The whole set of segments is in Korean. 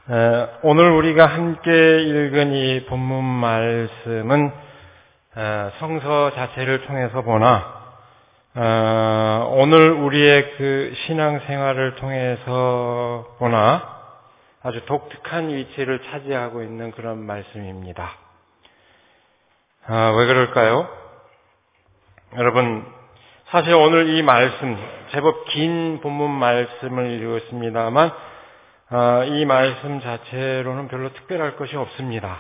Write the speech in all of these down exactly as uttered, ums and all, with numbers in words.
오늘 우리가 함께 읽은 이 본문 말씀은 성서 자체를 통해서 보나 오늘 우리의 그 신앙생활을 통해서 보나 아주 독특한 위치를 차지하고 있는 그런 말씀입니다. 왜 그럴까요? 여러분, 사실 오늘 이 말씀, 제법 긴 본문 말씀을 읽었습니다만 아, 이 말씀 자체로는 별로 특별할 것이 없습니다.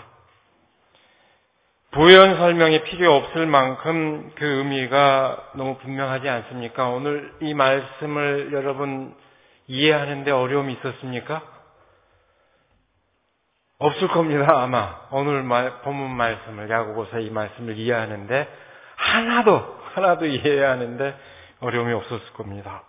부연 설명이 필요 없을 만큼 그 의미가 너무 분명하지 않습니까? 오늘 이 말씀을 여러분 이해하는데 어려움이 있었습니까? 없을 겁니다, 아마. 오늘 말, 본문 말씀을, 야고보서 이 말씀을 이해하는데 하나도, 하나도 이해하는데 어려움이 없었을 겁니다.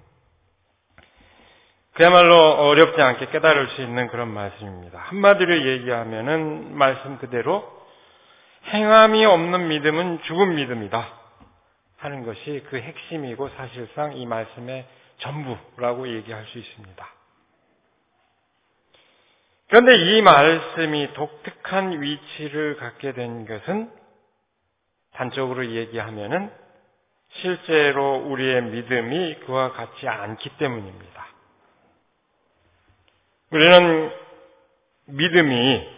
그야말로 어렵지 않게 깨달을 수 있는 그런 말씀입니다. 한마디로 얘기하면은 말씀 그대로 행함이 없는 믿음은 죽은 믿음이다 하는 것이 그 핵심이고 사실상 이 말씀의 전부라고 얘기할 수 있습니다. 그런데 이 말씀이 독특한 위치를 갖게 된 것은 단적으로 얘기하면은 실제로 우리의 믿음이 그와 같지 않기 때문입니다. 우리는 믿음이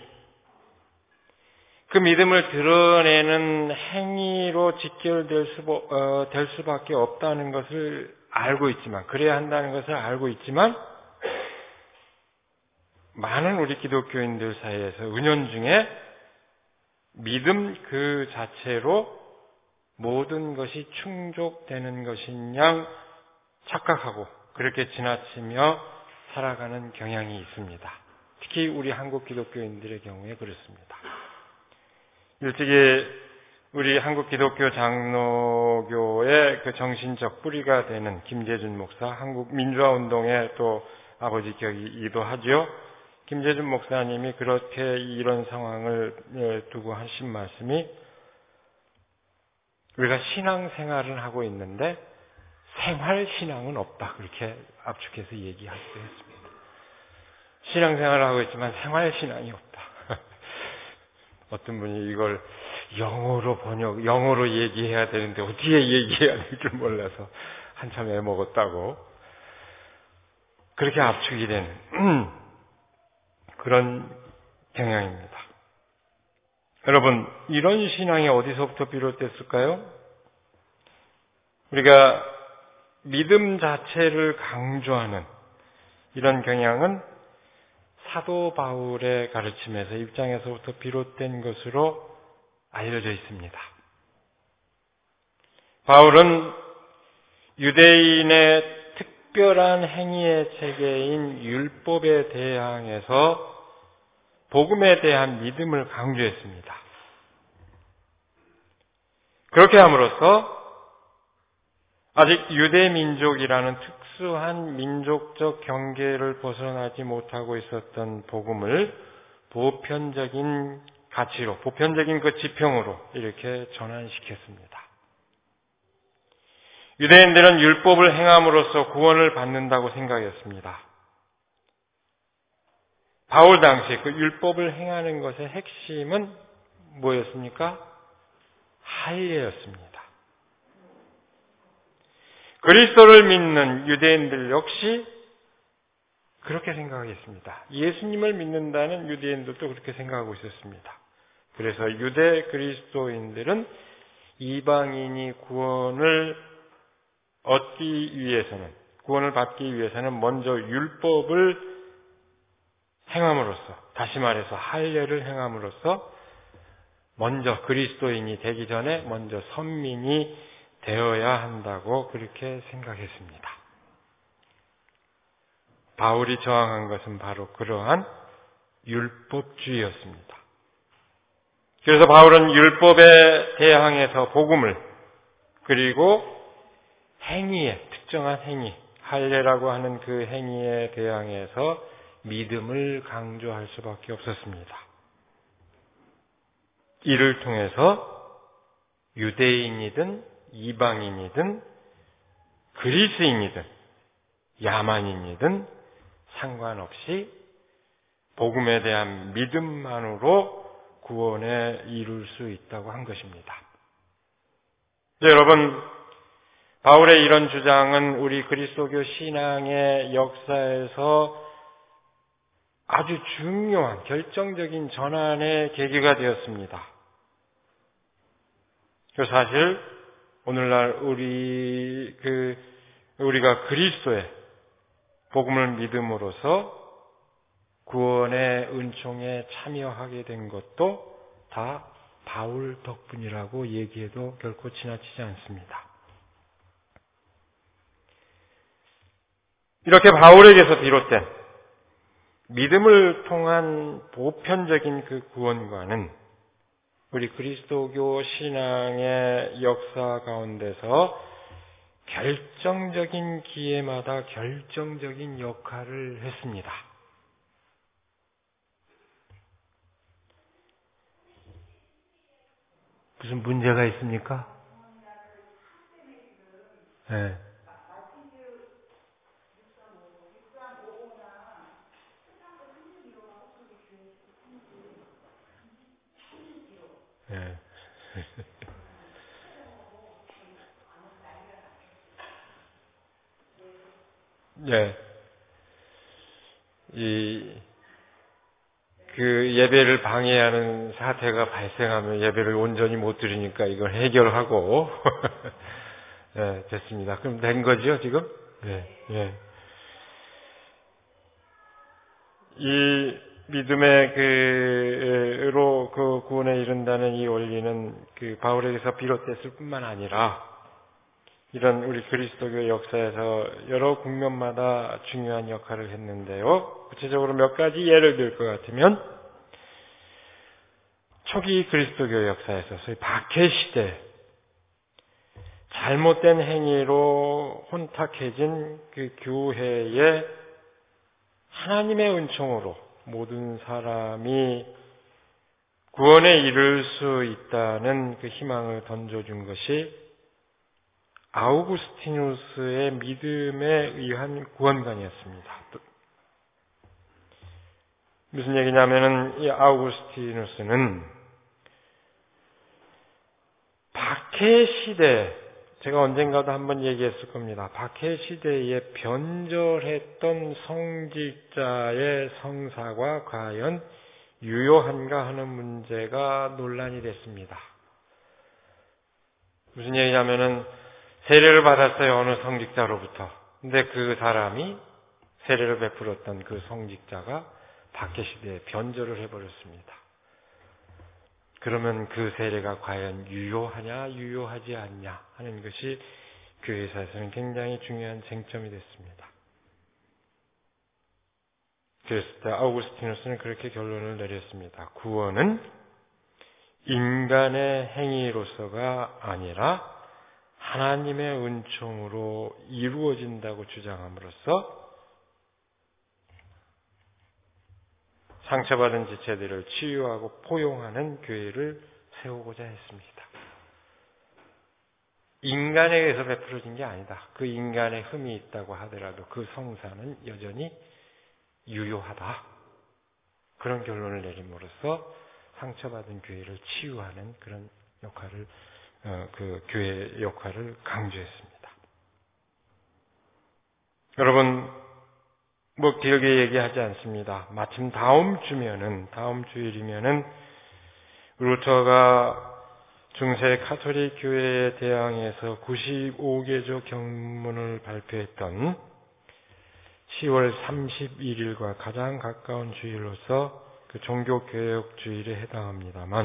그 믿음을 드러내는 행위로 직결될 수, 어, 될 수밖에 없다는 것을 알고 있지만, 그래야 한다는 것을 알고 있지만, 많은 우리 기독교인들 사이에서 은연중에 믿음 그 자체로 모든 것이 충족되는 것인 양 착각하고 그렇게 지나치며 살아가는 경향이 있습니다. 특히 우리 한국 기독교인들의 경우에 그렇습니다. 일찍이 우리 한국 기독교 장로교의 그 정신적 뿌리가 되는 김재준 목사, 한국 민주화운동의 또 아버지 격이기도 하죠. 김재준 목사님이 그렇게 이런 상황을 두고 하신 말씀이 우리가 신앙생활을 하고 있는데 생활신앙은 없다. 그렇게 압축해서 얘기하기도 했습니다. 신앙생활을 하고 있지만 생활신앙이 없다. 어떤 분이 이걸 영어로 번역, 영어로 얘기해야 되는데 어떻게 얘기해야 될 줄 몰라서 한참 애먹었다고 그렇게 압축이 되는 그런 경향입니다. 여러분, 이런 신앙이 어디서부터 비롯됐을까요? 우리가 믿음 자체를 강조하는 이런 경향은 사도 바울의 가르침에서 입장에서부터 비롯된 것으로 알려져 있습니다. 바울은 유대인의 특별한 행위의 체계인 율법에 대항해서 복음에 대한 믿음을 강조했습니다. 그렇게 함으로써 아직 유대 민족이라는 특수한 민족적 경계를 벗어나지 못하고 있었던 복음을 보편적인 가치로, 보편적인 그 지평으로 이렇게 전환시켰습니다. 유대인들은 율법을 행함으로써 구원을 받는다고 생각했습니다. 바울 당시 그 율법을 행하는 것의 핵심은 뭐였습니까? 할례였습니다. 그리스도를 믿는 유대인들 역시 그렇게 생각했습니다. 예수님을 믿는다는 유대인들도 그렇게 생각하고 있었습니다. 그래서 유대 그리스도인들은 이방인이 구원을 얻기 위해서는, 구원을 받기 위해서는 먼저 율법을 행함으로써, 다시 말해서 할례를 행함으로써 먼저 그리스도인이 되기 전에 먼저 선민이 되어야 한다고 그렇게 생각했습니다. 바울이 저항한 것은 바로 그러한 율법주의였습니다. 그래서 바울은 율법에 대항해서 복음을, 그리고 행위에, 특정한 행위, 할례라고 하는 그 행위에 대항해서 믿음을 강조할 수밖에 없었습니다. 이를 통해서 유대인이든 이방인이든 그리스인이든 야만인이든 상관없이 복음에 대한 믿음만으로 구원에 이룰 수 있다고 한 것입니다. 네, 여러분, 바울의 이런 주장은 우리 그리스도교 신앙의 역사에서 아주 중요한 결정적인 전환의 계기가 되었습니다. 그 사실 오늘날 우리 그 우리가 그리스도의 복음을 믿음으로써 구원의 은총에 참여하게 된 것도 다 바울 덕분이라고 얘기해도 결코 지나치지 않습니다. 이렇게 바울에게서 비롯된 믿음을 통한 보편적인 그 구원과는 우리 그리스도교 신앙의 역사 가운데서 결정적인 기회마다 결정적인 역할을 했습니다. 무슨 문제가 있습니까? 네. 네. 네. 이, 그 예배를 방해하는 사태가 발생하면 예배를 온전히 못 드리니까 이걸 해결하고, 네, 됐습니다. 그럼 된 거죠, 지금? 네, 네. 이 믿음의 그로 그 구원에 이른다는 이 원리는 그 바울에게서 비롯됐을 뿐만 아니라 이런 우리 그리스도교 역사에서 여러 국면마다 중요한 역할을 했는데요. 구체적으로 몇 가지 예를 들 것 같으면 초기 그리스도교 역사에서 소위 박해 시대 잘못된 행위로 혼탁해진 그 교회에 하나님의 은총으로 모든 사람이 구원에 이를 수 있다는 그 희망을 던져준 것이 아우구스티누스의 믿음에 의한 구원관이었습니다. 무슨 얘기냐면은 이 아우구스티누스는 박해 시대, 제가 언젠가도 한번 얘기했을 겁니다. 박해 시대에 변절했던 성직자의 성사가 과연 유효한가 하는 문제가 논란이 됐습니다. 무슨 얘기냐면은 세례를 받았어요, 어느 성직자로부터. 근데 그 사람이 세례를 베풀었던 그 성직자가 박해 시대에 변절을 해버렸습니다. 그러면 그 세례가 과연 유효하냐, 유효하지 않냐 하는 것이 교회사에서는 굉장히 중요한 쟁점이 됐습니다. 그랬을 때 아우구스티누스는 그렇게 결론을 내렸습니다. 구원은 인간의 행위로서가 아니라 하나님의 은총으로 이루어진다고 주장함으로써 상처받은 지체들을 치유하고 포용하는 교회를 세우고자 했습니다. 인간에 의해서 베풀어진 게 아니다. 그 인간의 흠이 있다고 하더라도 그 성사는 여전히 유효하다. 그런 결론을 내림으로써 상처받은 교회를 치유하는 그런 역할을 어, 그 교회의 역할을 강조했습니다. 여러분, 뭐 길게 얘기하지 않습니다. 마침 다음 주면은 다음 주일이면은 루터가 중세 카톨릭 교회에 대항해서 구십오 개조 경문을 발표했던 시월 삼십일일과 가장 가까운 주일로서 그 종교개혁 주일에 해당합니다만,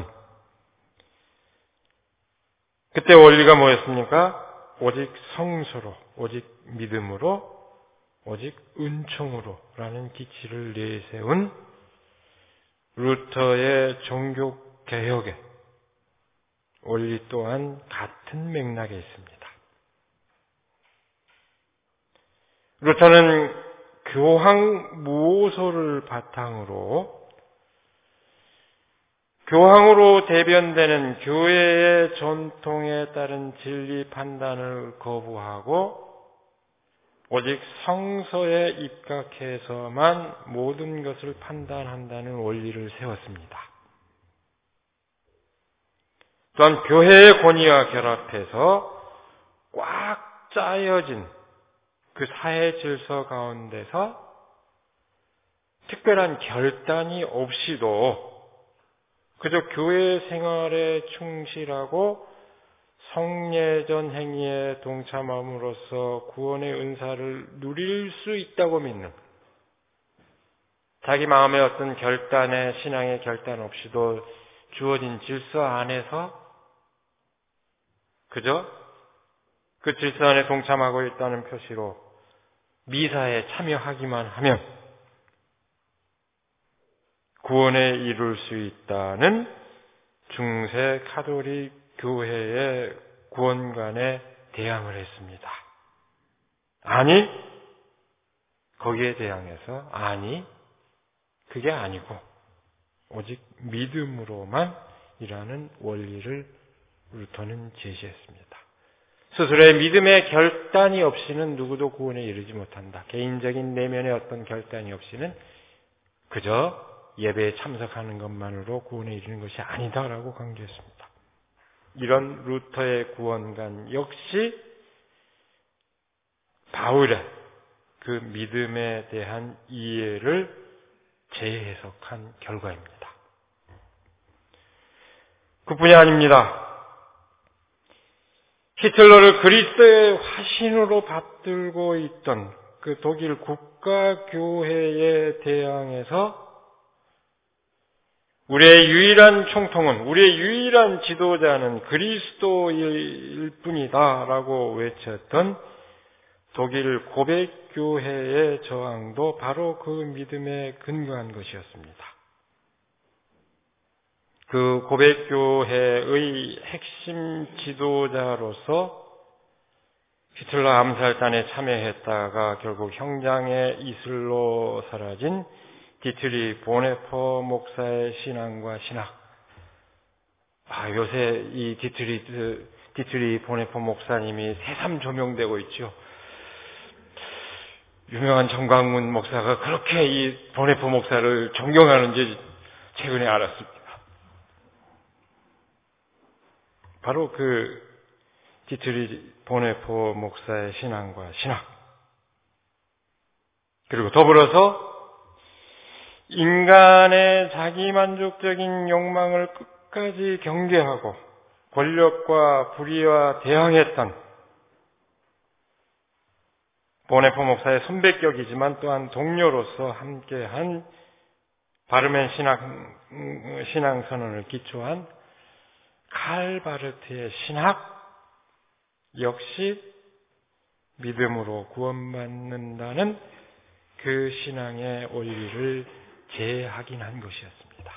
그때 원리가 뭐였습니까? 오직 성서로, 오직 믿음으로, 오직 은총으로 라는 기치를 내세운 루터의 종교개혁의 원리 또한 같은 맥락에 있습니다. 루터는 교황 무오소를 바탕으로 교황으로 대변되는 교회의 전통에 따른 진리 판단을 거부하고 오직 성서에 입각해서만 모든 것을 판단한다는 원리를 세웠습니다. 또한 교회의 권위와 결합해서 꽉 짜여진 그 사회 질서 가운데서 특별한 결단이 없이도 그저 교회 생활에 충실하고 성례전 행위에 동참함으로써 구원의 은사를 누릴 수 있다고 믿는, 자기 마음의 어떤 결단에 신앙의 결단 없이도 주어진 질서 안에서 그저 그 질서 안에 동참하고 있다는 표시로 미사에 참여하기만 하면 구원에 이룰 수 있다는 중세 카톨릭 교회의 구원관에 대항을 했습니다. 아니, 거기에 대항해서 아니, 그게 아니고 오직 믿음으로만 이라는 원리를 루터는 제시했습니다. 스스로의 믿음의 결단이 없이는 누구도 구원에 이르지 못한다. 개인적인 내면의 어떤 결단이 없이는 그저 예배에 참석하는 것만으로 구원에 이르는 것이 아니다라고 강조했습니다. 이런 루터의 구원관 역시 바울의 그 믿음에 대한 이해를 재해석한 결과입니다. 그뿐이 아닙니다. 히틀러를 그리스도의 화신으로 받들고 있던 그 독일 국가교회에 대항해서 우리의 유일한 총통은, 우리의 유일한 지도자는 그리스도일 뿐이다라고 외쳤던 독일 고백교회의 저항도 바로 그 믿음에 근거한 것이었습니다. 그 고백교회의 핵심 지도자로서 히틀러 암살단에 참여했다가 결국 형장의 이슬로 사라진 디트리 보네퍼 목사의 신앙과 신학. 아, 요새 이 디트리, 디트리 보네퍼 목사님이 새삼 조명되고 있죠. 유명한 정광문 목사가 그렇게 이 보네퍼 목사를 존경하는지 최근에 알았습니다. 바로 그 디트리 보네퍼 목사의 신앙과 신학. 그리고 더불어서 인간의 자기만족적인 욕망을 끝까지 경계하고 권력과 불의와 대항했던 보네퍼 목사의 선배격이지만 또한 동료로서 함께한 바르멘 신앙, 신앙선언을 기초한 칼 바르트의 신학 역시 믿음으로 구원받는다는 그 신앙의 원리를 재확인한 것이었습니다.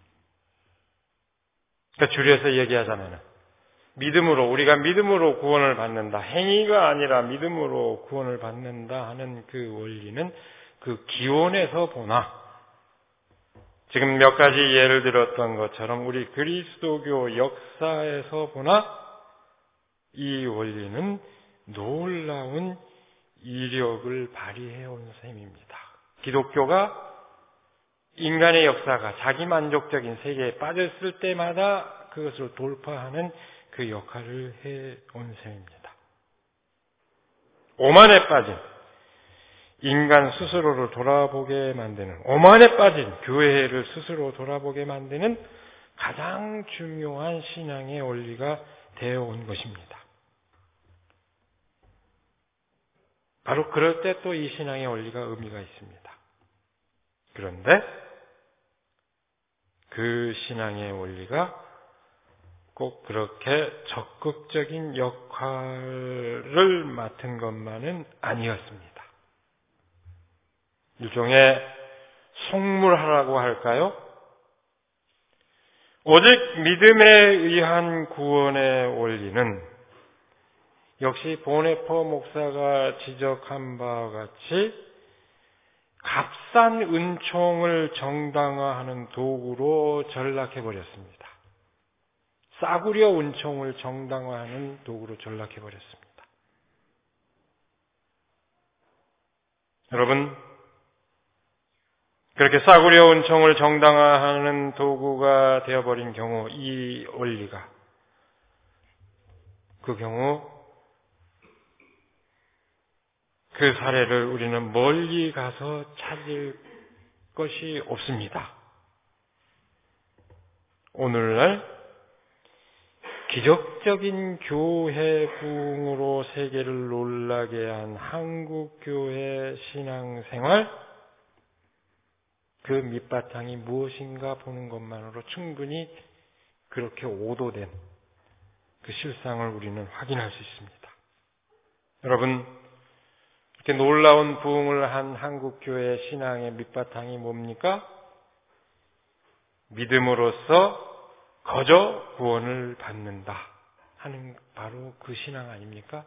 그러니까 줄여서 얘기하자면 믿음으로, 우리가 믿음으로 구원을 받는다, 행위가 아니라 믿음으로 구원을 받는다 하는 그 원리는 그 기원에서 보나 지금 몇 가지 예를 들었던 것처럼 우리 그리스도교 역사에서 보나 이 원리는 놀라운 이력을 발휘해온 셈입니다. 기독교가 인간의 역사가 자기만족적인 세계에 빠졌을 때마다 그것을 돌파하는 그 역할을 해온 셈입니다. 오만에 빠진 인간 스스로를 돌아보게 만드는, 오만에 빠진 교회를 스스로 돌아보게 만드는 가장 중요한 신앙의 원리가 되어온 것입니다. 바로 그럴 때 또 이 신앙의 원리가 의미가 있습니다. 그런데 그 신앙의 원리가 꼭 그렇게 적극적인 역할을 맡은 것만은 아니었습니다. 일종의 속물하라고 할까요? 오직 믿음에 의한 구원의 원리는 역시 보네퍼 목사가 지적한 바와 같이 값싼 은총을 정당화하는 도구로 전락해버렸습니다. 싸구려 은총을 정당화하는 도구로 전락해버렸습니다. 여러분, 그렇게 싸구려 은총을 정당화하는 도구가 되어버린 경우, 이 원리가, 그 경우 그 사례를 우리는 멀리 가서 찾을 것이 없습니다. 오늘날 기적적인 교회 부흥으로 세계를 놀라게 한 한국 교회 신앙생활, 그 밑바탕이 무엇인가 보는 것만으로 충분히 그렇게 오도된 그 실상을 우리는 확인할 수 있습니다. 여러분, 이렇게 놀라운 부흥을 한 한국 교회 신앙의 밑바탕이 뭡니까? 믿음으로써 거저 구원을 받는다 하는 바로 그 신앙 아닙니까?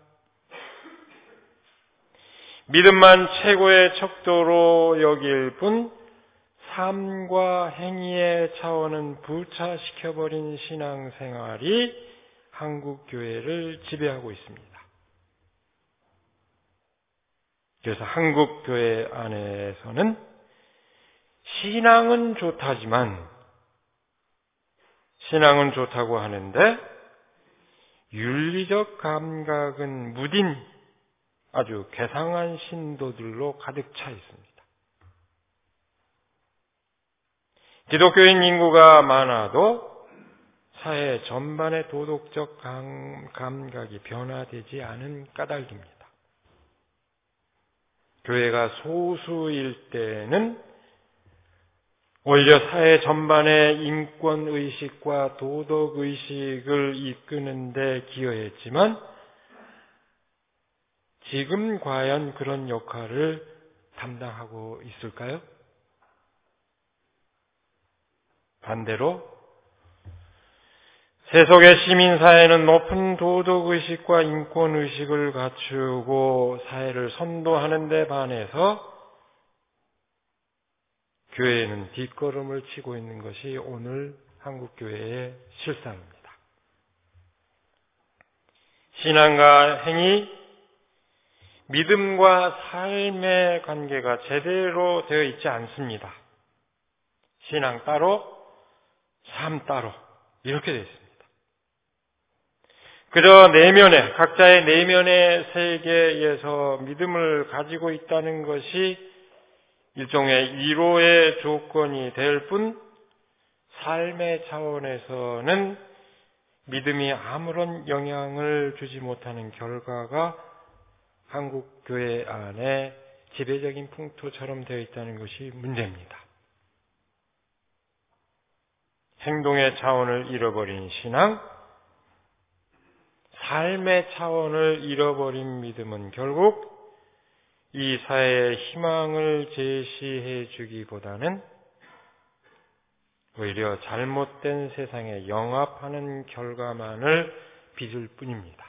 믿음만 최고의 척도로 여길 뿐 삶과 행위의 차원은 부차시켜버린 신앙생활이 한국 교회를 지배하고 있습니다. 그래서 한국 교회 안에서는 신앙은 좋다지만 신앙은 좋다고 하는데 윤리적 감각은 무딘 아주 괴상한 신도들로 가득 차 있습니다. 기독교인 인구가 많아도 사회 전반의 도덕적 감각이 변화되지 않은 까닭입니다. 교회가 소수일 때는 오히려 사회 전반의 인권의식과 도덕의식을 이끄는 데 기여했지만 지금 과연 그런 역할을 담당하고 있을까요? 반대로 세속의 시민사회는 높은 도덕의식과 인권의식을 갖추고 사회를 선도하는 데 반해서 교회는 뒷걸음을 치고 있는 것이 오늘 한국교회의 실상입니다. 신앙과 행위, 믿음과 삶의 관계가 제대로 되어 있지 않습니다. 신앙 따로, 삶 따로 이렇게 되어 있습니다. 그저 내면에, 각자의 내면의 세계에서 믿음을 가지고 있다는 것이 일종의 위로의 조건이 될 뿐 삶의 차원에서는 믿음이 아무런 영향을 주지 못하는 결과가 한국 교회 안에 지배적인 풍토처럼 되어 있다는 것이 문제입니다. 행동의 차원을 잃어버린 신앙, 삶의 차원을 잃어버린 믿음은 결국 이 사회의 희망을 제시해 주기보다는 오히려 잘못된 세상에 영합하는 결과만을 빚을 뿐입니다.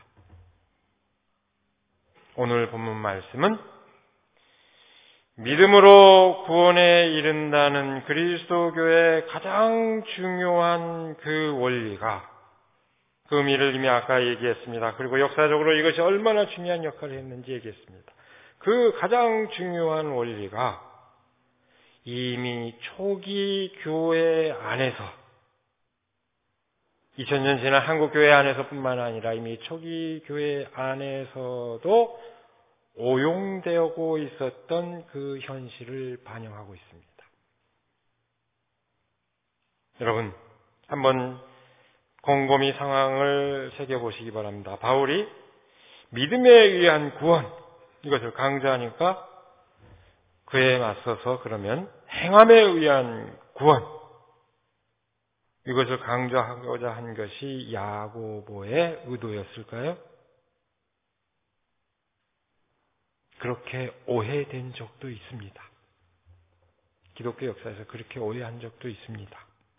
오늘 본문 말씀은 믿음으로 구원에 이른다는 그리스도교의 가장 중요한 그 원리가, 그 의미를 이미 아까 얘기했습니다. 그리고 역사적으로 이것이 얼마나 중요한 역할을 했는지 얘기했습니다. 그 가장 중요한 원리가 이미 초기 교회 안에서, 이천 년 지난 한국 교회 안에서뿐만 아니라 이미 초기 교회 안에서도 오용되고 있었던 그 현실을 반영하고 있습니다. 여러분, 한번 곰곰이 상황을 새겨보시기 바랍니다. 바울이 믿음에 의한 구원, 이것을 강조하니까 그에 맞서서 그러면 행함에 의한 구원, 이것을 강조하고자 한 것이 야고보의 의도였을까요? 그렇게 오해된 적도 있습니다. 기독교 역사에서 그렇게 오해한 적도 있습니다.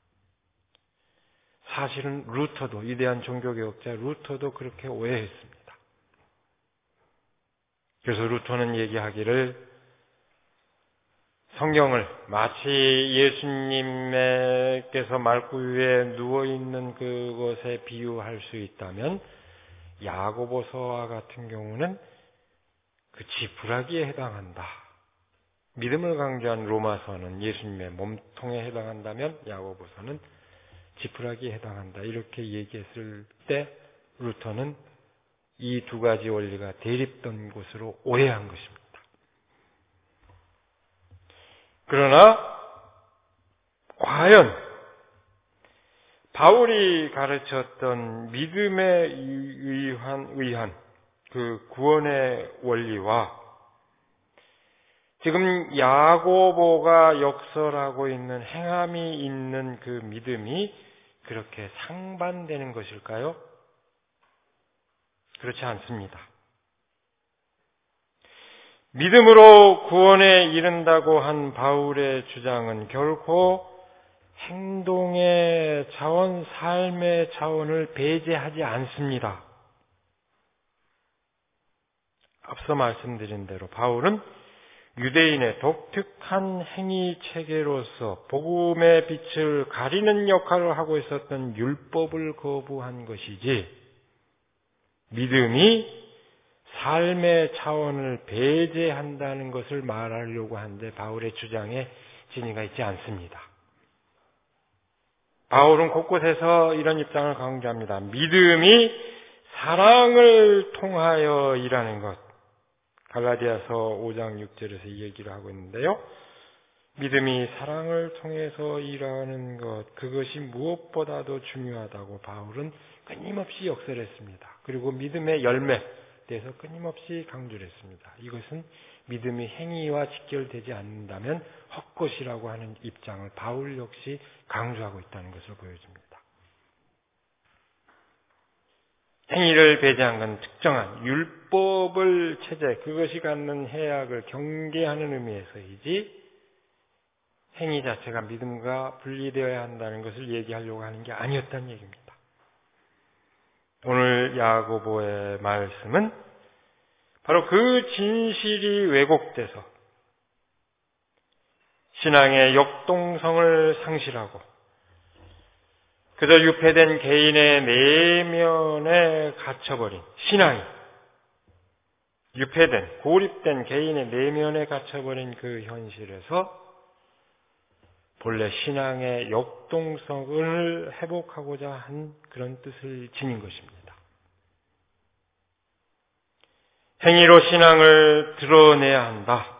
사실은 루터도, 위대한 종교개혁자 루터도 그렇게 오해했습니다. 그래서 루터는 얘기하기를 성경을 마치 예수님께서 말구 위에 누워있는 그것에 비유할 수 있다면 야고보서와 같은 경우는 그 지푸라기에 해당한다. 믿음을 강조한 로마서는 예수님의 몸통에 해당한다면 야고보서는 지푸라기에 해당한다. 이렇게 얘기했을 때 루터는 이 두 가지 원리가 대립된 것으로 오해한 것입니다. 그러나 과연 바울이 가르쳤던 믿음에 의한, 의한 그 구원의 원리와 지금 야고보가 역설하고 있는 행함이 있는 그 믿음이 그렇게 상반되는 것일까요? 그렇지 않습니다. 믿음으로 구원에 이른다고 한 바울의 주장은 결코 행동의 차원, 삶의 차원을 배제하지 않습니다. 앞서 말씀드린 대로 바울은 유대인의 독특한 행위 체계로서 복음의 빛을 가리는 역할을 하고 있었던 율법을 거부한 것이지 믿음이 삶의 차원을 배제한다는 것을 말하려고 하는데 바울의 주장에 진위가 있지 않습니다. 바울은 곳곳에서 이런 입장을 강조합니다. 믿음이 사랑을 통하여 일하는 것. 갈라디아서 오 장 육 절에서 이 얘기를 하고 있는데요. 믿음이 사랑을 통해서 일하는 것, 그것이 무엇보다도 중요하다고 바울은 끊임없이 역설했습니다. 그리고 믿음의 열매에 대해서 끊임없이 강조를 했습니다. 이것은 믿음이 행위와 직결되지 않는다면 헛것이라고 하는 입장을 바울 역시 강조하고 있다는 것을 보여줍니다. 행위를 배제한 건 특정한 율법을 체제, 그것이 갖는 해악을 경계하는 의미에서이지 행위 자체가 믿음과 분리되어야 한다는 것을 얘기하려고 하는 게 아니었다는 얘기입니다. 오늘 야고보의 말씀은 바로 그 진실이 왜곡돼서 신앙의 역동성을 상실하고 그저 유폐된 개인의 내면에 갇혀버린 신앙이 유폐된, 고립된 개인의 내면에 갇혀버린 그 현실에서 본래 신앙의 역동성을 회복하고자 한 그런 뜻을 지닌 것입니다. 행위로 신앙을 드러내야 한다.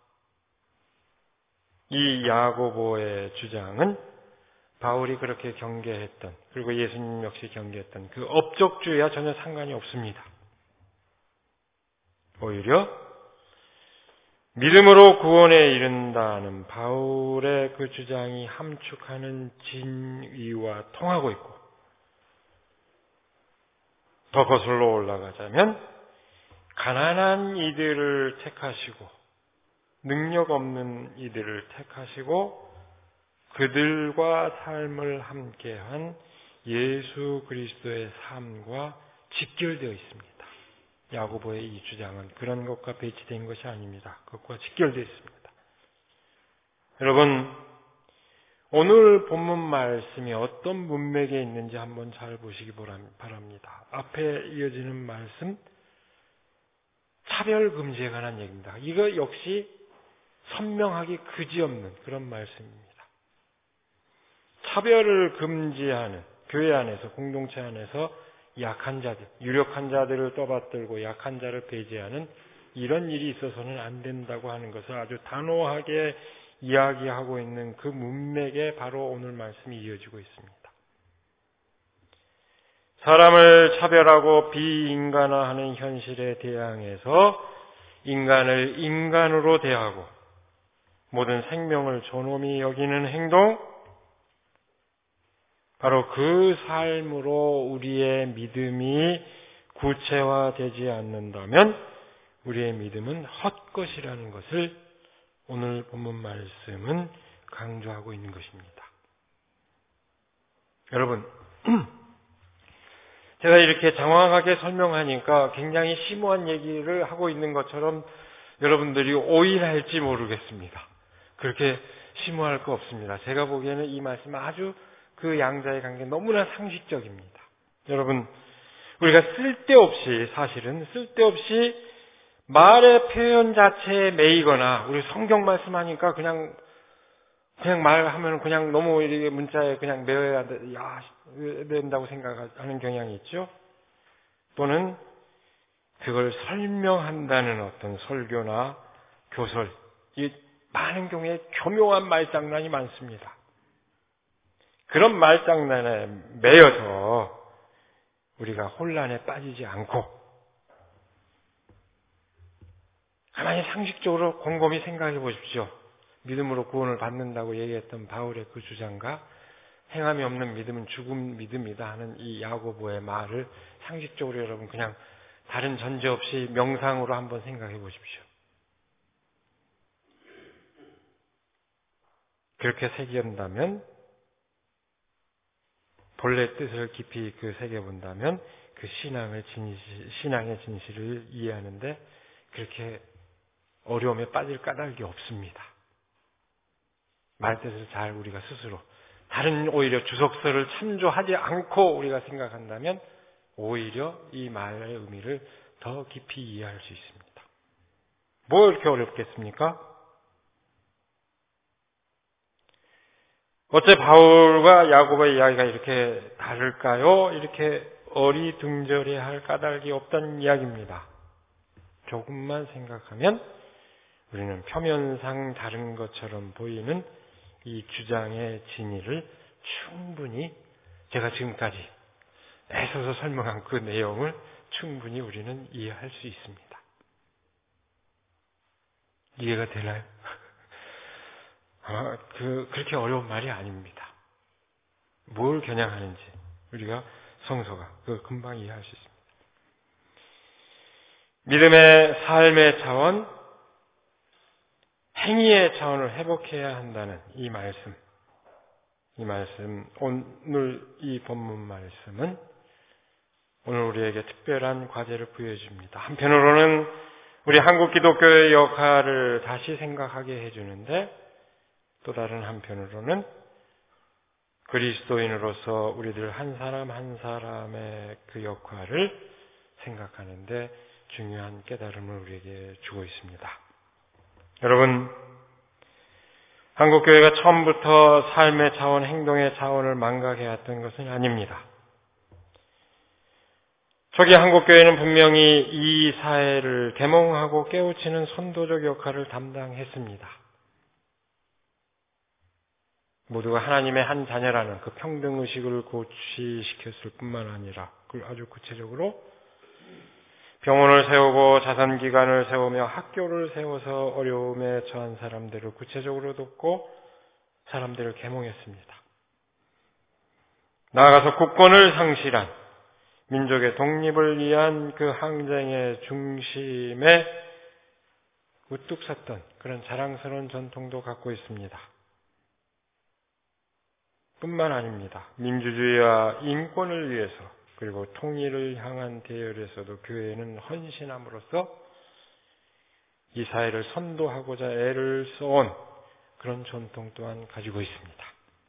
이 야고보의 주장은 바울이 그렇게 경계했던, 그리고 예수님 역시 경계했던 그 업적주의와 전혀 상관이 없습니다. 오히려 믿음으로 구원에 이른다는 바울의 그 주장이 함축하는 진위와 통하고 있고, 더 거슬러 올라가자면 가난한 이들을 택하시고 능력 없는 이들을 택하시고 그들과 삶을 함께한 예수 그리스도의 삶과 직결되어 있습니다. 야고보의 이 주장은 그런 것과 배치된 것이 아닙니다. 그것과 직결되어 있습니다. 여러분, 오늘 본문 말씀이 어떤 문맥에 있는지 한번 잘 보시기 바랍니다. 앞에 이어지는 말씀, 차별 금지에 관한 얘기입니다. 이거 역시 선명하기 그지없는 그런 말씀입니다. 차별을 금지하는 교회 안에서, 공동체 안에서 약한 자들, 유력한 자들을 떠받들고 약한 자를 배제하는 이런 일이 있어서는 안 된다고 하는 것을 아주 단호하게 이야기하고 있는 그 문맥에 바로 오늘 말씀이 이어지고 있습니다. 사람을 차별하고 비인간화하는 현실에 대항해서 인간을 인간으로 대하고 모든 생명을 존엄히 여기는 행동, 바로 그 삶으로 우리의 믿음이 구체화되지 않는다면 우리의 믿음은 헛것이라는 것을 오늘 본문 말씀은 강조하고 있는 것입니다. 여러분, 제가 이렇게 장황하게 설명하니까 굉장히 심오한 얘기를 하고 있는 것처럼 여러분들이 오해할지 모르겠습니다. 그렇게 심오할 거 없습니다. 제가 보기에는 이 말씀은 아주 그 양자의 관계 너무나 상식적입니다. 여러분, 우리가 쓸데없이, 사실은 쓸데없이 말의 표현 자체에 매이거나, 우리 성경 말씀하니까 그냥, 그냥 말하면 그냥 너무 이렇게 문자에 그냥 매여야 돼, 야, 된다고 생각하는 경향이 있죠? 또는 그걸 설명한다는 어떤 설교나 교설, 이 많은 경우에 교묘한 말장난이 많습니다. 그런 말장난에 매여서 우리가 혼란에 빠지지 않고 가만히 상식적으로 곰곰이 생각해 보십시오. 믿음으로 구원을 받는다고 얘기했던 바울의 그 주장과 행함이 없는 믿음은 죽음 믿음이다 하는 이 야고보의 말을 상식적으로 여러분 그냥 다른 전제 없이 명상으로 한번 생각해 보십시오. 그렇게 새겨본다면, 본래 뜻을 깊이 그 새겨본다면 그 신앙의 진실, 신앙의 진실을 이해하는데 그렇게 어려움에 빠질 까닭이 없습니다. 말뜻을 잘 우리가 스스로, 다른 오히려 주석서를 참조하지 않고 우리가 생각한다면 오히려 이 말의 의미를 더 깊이 이해할 수 있습니다. 뭐 이렇게 어렵겠습니까? 어째 바울과 야고보의 이야기가 이렇게 다를까요? 이렇게 어리둥절해야 할 까닭이 없다는 이야기입니다. 조금만 생각하면 우리는 표면상 다른 것처럼 보이는 이 주장의 진위를 충분히, 제가 지금까지 애써서 설명한 그 내용을 충분히 우리는 이해할 수 있습니다. 이해가 되나요? 아, 그, 그렇게 어려운 말이 아닙니다. 뭘 겨냥하는지 우리가 성서가 그 금방 이해할 수 있습니다. 믿음의 삶의 차원, 행위의 차원을 회복해야 한다는 이 말씀, 이 말씀, 오늘 이 본문 말씀은 오늘 우리에게 특별한 과제를 부여해 줍니다. 한편으로는 우리 한국 기독교의 역할을 다시 생각하게 해주는데, 또 다른 한편으로는 그리스도인으로서 우리들 한 사람 한 사람의 그 역할을 생각하는데 중요한 깨달음을 우리에게 주고 있습니다. 여러분, 한국교회가 처음부터 삶의 차원, 행동의 차원을 망각해왔던 것은 아닙니다. 초기 한국교회는 분명히 이 사회를 계몽하고 깨우치는 선도적 역할을 담당했습니다. 모두가 하나님의 한 자녀라는 그 평등의식을 고취시켰을 뿐만 아니라 그걸 아주 구체적으로 병원을 세우고 자선기관을 세우며 학교를 세워서 어려움에 처한 사람들을 구체적으로 돕고 사람들을 계몽했습니다. 나아가서 국권을 상실한 민족의 독립을 위한 그 항쟁의 중심에 우뚝 섰던 그런 자랑스러운 전통도 갖고 있습니다. 뿐만 아닙니다. 민주주의와 인권을 위해서 그리고 통일을 향한 대열에서도 교회는 헌신함으로써 이 사회를 선도하고자 애를 써온 그런 전통 또한 가지고 있습니다.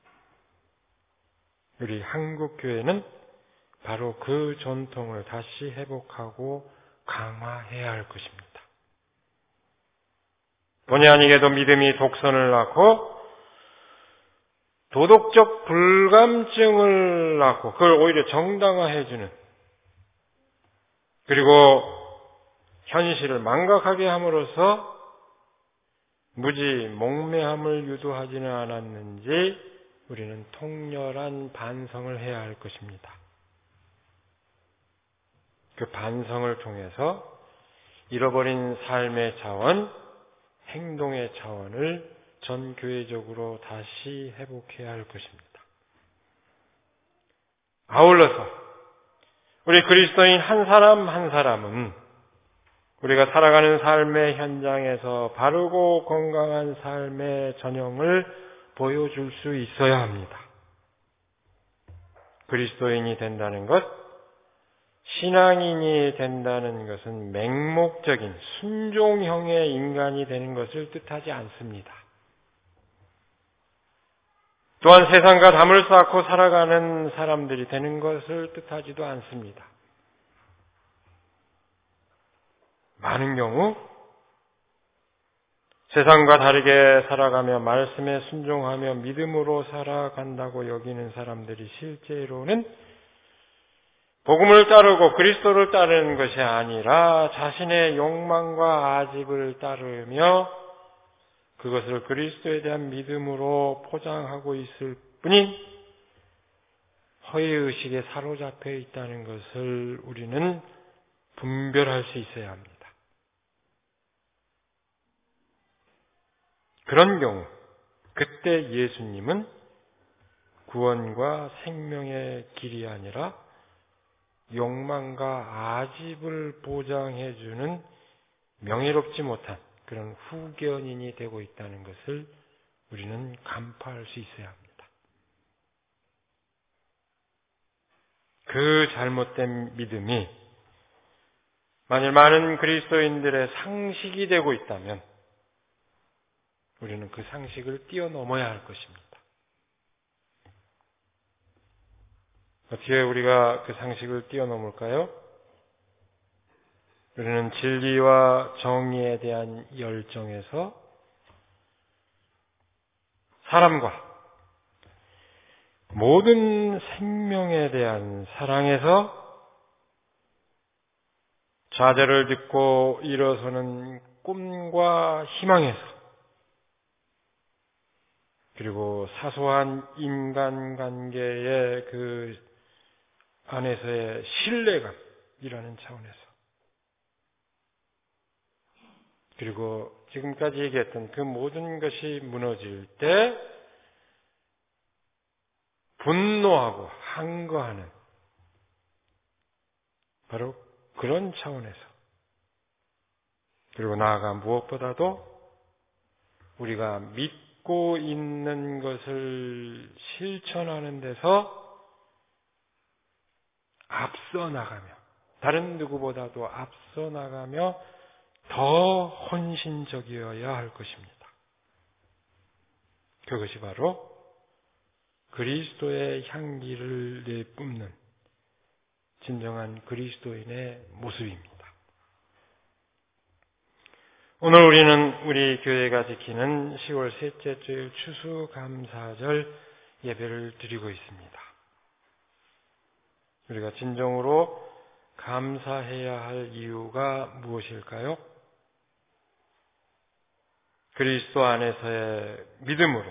우리 한국 교회는 바로 그 전통을 다시 회복하고 강화해야 할 것입니다. 본의 아니게도 믿음이 독선을 낳고 도덕적 불감증을 낳고 그걸 오히려 정당화해주는, 그리고 현실을 망각하게 함으로써 무지 몽매함을 유도하지는 않았는지 우리는 통렬한 반성을 해야 할 것입니다. 그 반성을 통해서 잃어버린 삶의 차원, 행동의 차원을 전 교회적으로 다시 회복해야 할 것입니다. 아울러서 우리 그리스도인 한 사람 한 사람은 우리가 살아가는 삶의 현장에서 바르고 건강한 삶의 전형을 보여줄 수 있어야 합니다. 그리스도인이 된다는 것, 신앙인이 된다는 것은 맹목적인 순종형의 인간이 되는 것을 뜻하지 않습니다. 또한 세상과 담을 쌓고 살아가는 사람들이 되는 것을 뜻하지도 않습니다. 많은 경우 세상과 다르게 살아가며 말씀에 순종하며 믿음으로 살아간다고 여기는 사람들이 실제로는 복음을 따르고 그리스도를 따르는 것이 아니라 자신의 욕망과 아집을 따르며 그것을 그리스도에 대한 믿음으로 포장하고 있을 뿐인 허위의식에 사로잡혀 있다는 것을 우리는 분별할 수 있어야 합니다. 그런 경우 그때 예수님은 구원과 생명의 길이 아니라 욕망과 아집을 보장해주는 명예롭지 못한 그런 후견인이 되고 있다는 것을 우리는 간파할 수 있어야 합니다. 그 잘못된 믿음이 만일 많은 그리스도인들의 상식이 되고 있다면 우리는 그 상식을 뛰어넘어야 할 것입니다. 어떻게 우리가 그 상식을 뛰어넘을까요? 우리는 진리와 정의에 대한 열정에서 사람과 모든 생명에 대한 사랑에서 좌절을 듣고 일어서는 꿈과 희망에서 그리고 사소한 인간관계의 그 안에서의 신뢰감이라는 차원에서 그리고 지금까지 얘기했던 그 모든 것이 무너질 때 분노하고 항거하는 바로 그런 차원에서 그리고 나아가 무엇보다도 우리가 믿고 있는 것을 실천하는 데서 앞서 나가며 다른 누구보다도 앞서 나가며 더 헌신적이어야 할 것입니다. 그것이 바로 그리스도의 향기를 내뿜는 진정한 그리스도인의 모습입니다. 오늘 우리는 우리 교회가 지키는 시월 셋째 주일 추수감사절 예배를 드리고 있습니다. 우리가 진정으로 감사해야 할 이유가 무엇일까요? 그리스도 안에서의 믿음으로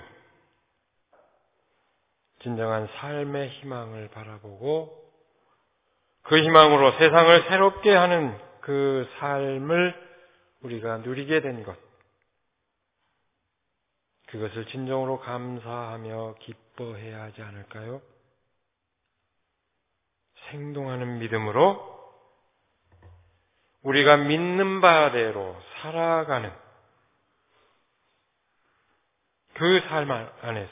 진정한 삶의 희망을 바라보고 그 희망으로 세상을 새롭게 하는 그 삶을 우리가 누리게 된 것, 그것을 진정으로 감사하며 기뻐해야 하지 않을까요? 생동하는 믿음으로 우리가 믿는 바대로 살아가는 그 삶 안에서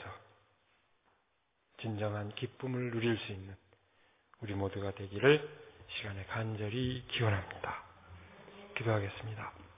진정한 기쁨을 누릴 수 있는 우리 모두가 되기를 시간에 간절히 기원합니다. 기도하겠습니다.